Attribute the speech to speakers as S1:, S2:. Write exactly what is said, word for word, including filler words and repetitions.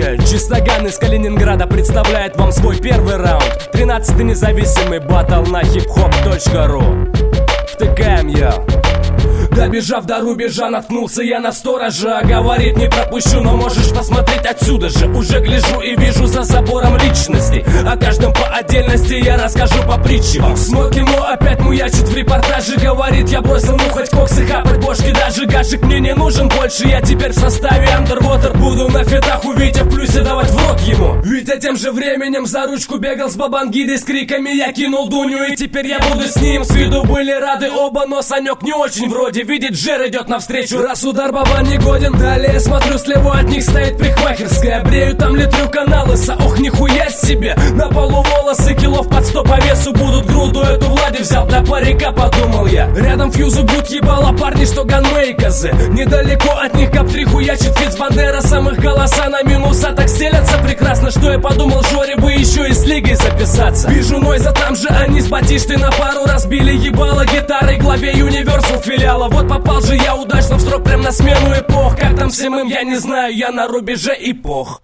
S1: Дальше Чистоган из Калининграда представляет вам свой первый раунд. Тринадцатый независимый батл на хип-хоп точка ру. Втыкаем я. Добежав до рубежа, наткнулся я на сторожа. Говорит, не пропущу, но можешь посмотреть отсюда же. Уже гляжу и вижу за забором личности. О каждом по отдельности я расскажу по притчам. Смог ему опять муячит в репортаже. Говорит, я бросил нюхать коксы, хапать бошки. Даже гашек мне не нужен больше. Я теперь в составе Underwater. Буду на фетах у Витя в плюсе давать в рот ему. Витя тем же временем за ручку бегал с Бабангидой. С криками я кинул Дуню, и теперь я буду с ним. С виду были рады оба, но Санек не очень вроде. Видит, Жер идет навстречу, раз удар баба не годен. Далее смотрю, слева от них стоит парикмахерская. Брею там литрю каналыса, ох, нихуя себе. На полу волосы, килов под сто по весу будут. Груду эту Влади взял для парика, подумал я. Рядом фьюзу бьют ебало парни, что ганмейказы. Недалеко от них кап-три хуячит Фиц Бандера. Самых голоса на минуса так стелятся прекрасно, что я подумал, Жоре бы еще и с лигой записаться. Вижу Нойза, там же они с Батиштой на пару разбили ебало гитарой главе Universal филиала. Вот попал же я удачно в срок, прям на смену эпох. Как там всем им, я не знаю, я на рубеже эпох.